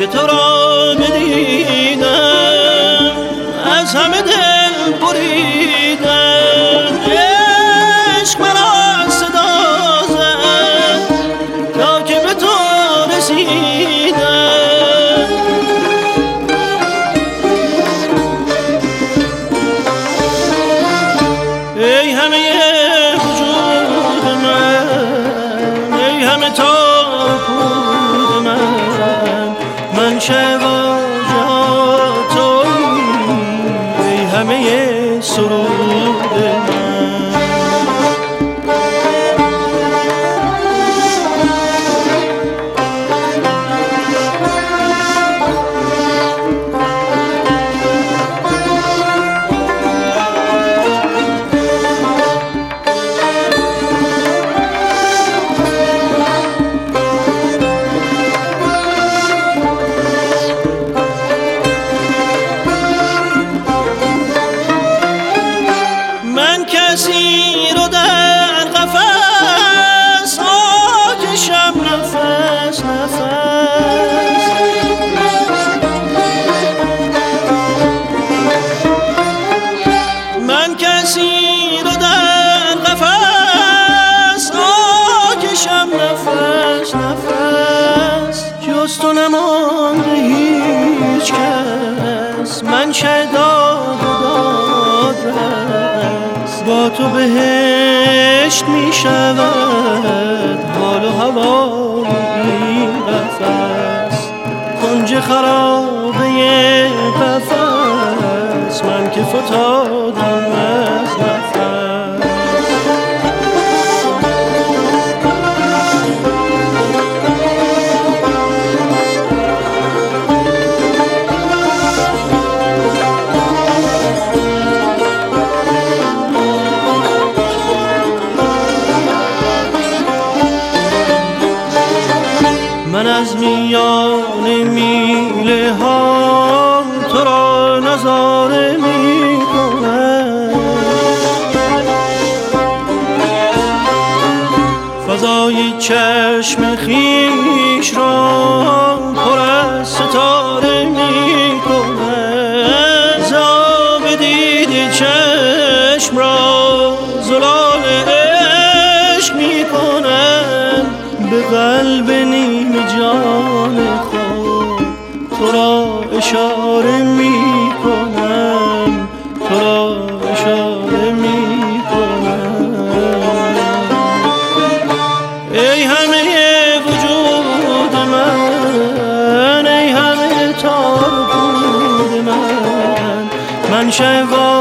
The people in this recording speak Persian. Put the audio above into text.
که تو را بدیدم از همه دل بریدم. عشق مرا صدا زد تا که به تو رسیدم. ای همه وجود من، ای همه تار پود من، من شواجات تویی، ای همه سرود من. کسی رو در قفس آتشم نفس نفس. من کسی رو در قفس آتشم نفس نفس. جز تو نمانده هیچ کس، من شهداد و دادرس. با تو بهشت می شود حال و هوای این قفس. کنج خرابه قفس من که فتادم از نفس. من از میان میله ها تو را نظاره می کنم. فضای چشم خویش را پر از ستاره می کنم. زاب دیده چشم را زلال عشق می کنم. به قلب نیمه جان خود تو را اشاره می کنم، تو را اشاره می کنم. ای همه وجود من، ای همه تار بود من، من شواجات